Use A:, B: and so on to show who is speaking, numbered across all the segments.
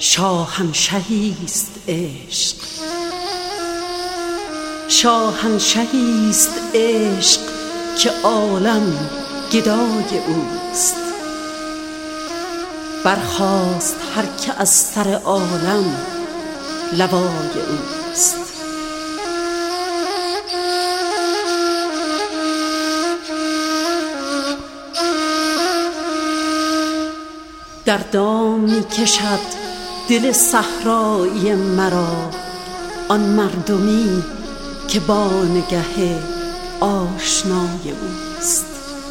A: شاهنشهیست عشق، شاهنشهیست عشق که عالم گدای اوست. برخاست هر که از سر عالم لوای اوست. در دام می کشد دل صحرایی مرا آن مردمی که بانگه آشنای اوست.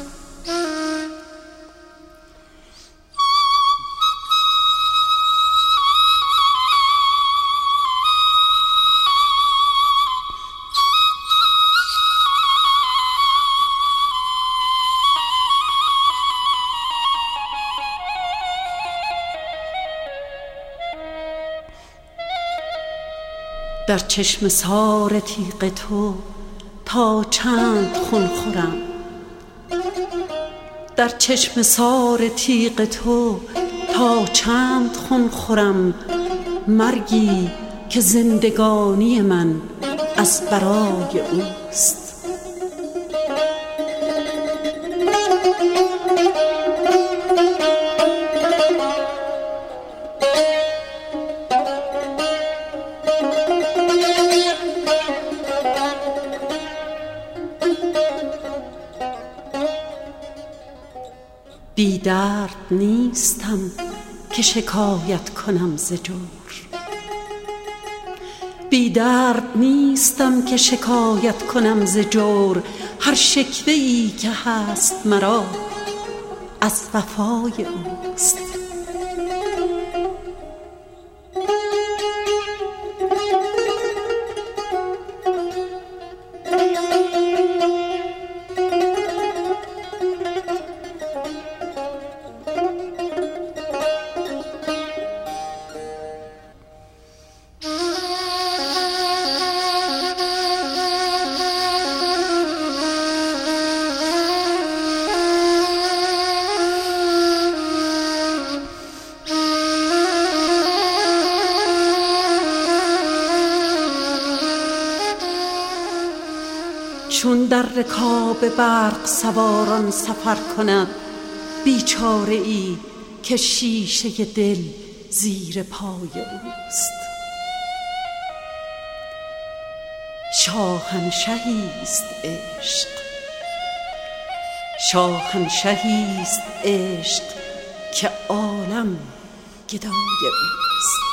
A: در چشمه‌سار تیغ تو تا چند خون خورم، در چشمه‌سار تیغ تو تا چند خون خورم، مرگی که زندگانی من از برای اوست. بی درد نیستم که شکایت کنم ز جور، بی درد نیستم که شکایت کنم ز جور. هر شکوه‌ای که هست مرا از وفای اوست. چون در رکاب برق سواران سفر کند بیچاره ای که شیشه دل زیر پای اوست. شاهنشهیست عشق، شاهنشهیست عشق که عالم گدای اوست.